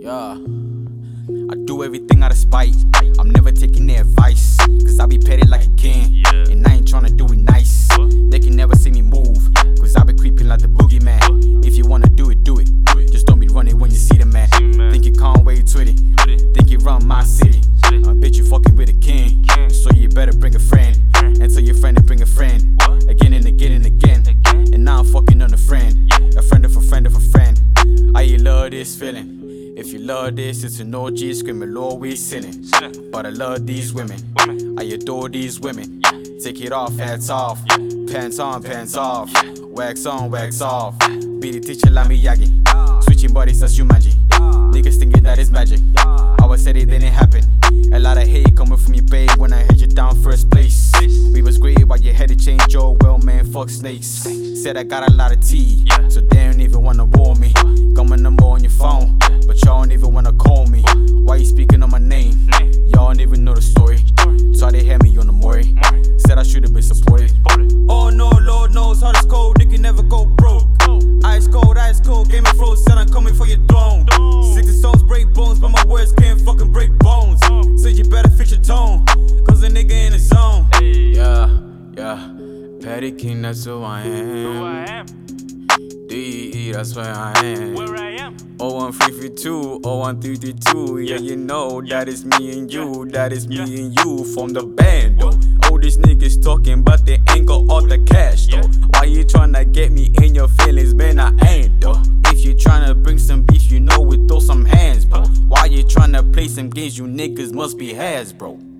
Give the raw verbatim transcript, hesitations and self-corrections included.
Yeah, I do everything out of spite. I'm never taking their advice, cause I be petty like a king, and I ain't tryna do it nice. They can never see me move, cause I be creeping like the boogeyman. If you wanna do it, do it. Just don't be running when you see the man. Think you can't wait to it, think you run my city. I bet you fucking with a king, so you better bring a friend. And tell your friend to bring a friend, again and again and again. And now I'm fucking on a friend, a friend of a friend of a friend. I love this feeling. If you love this, it's an O G screaming, Lord, we sinning. But I love these women, I adore these women. Take it off, hats off, pants on, pants off, wax on, wax off. Be the teacher like Miyagi, switching bodies as Jumanji. Niggas thinking that is magic, I would say it didn't happen. A lot of hate coming from you, babe, when I hit you down first place. We was great while you had to change your well, man, fuck snakes. Said I got a lot of tea, so they don't even wanna warn me. Got my number on your phone, but y'all don't even wanna call me. Why you speaking on my name? Y'all don't even know the story. So they had me on the Maury, said I should've been supported. Oh no, Lord knows how this cold, nigga never go broke. Ice cold, ice cold, Game of Thrones said I'm coming for your throne. Sixty stones break bones, but my words can't fucking break bones. So you better fix your tone, cause a nigga in the zone. Yeah, yeah, Petty King, that's who I am. D E E, that's where I am. Where I am. oh one three three two, oh one three three two. Yeah, you know that is me and you, that is me and you from the band though. All these niggas talking, but they ain't got all the cash though. Why you tryna get me in your feelings, man? I ain't though. If you tryna bring some beef, you know we throw some hands, bro. Why you tryna play some games? You niggas must be has, bro.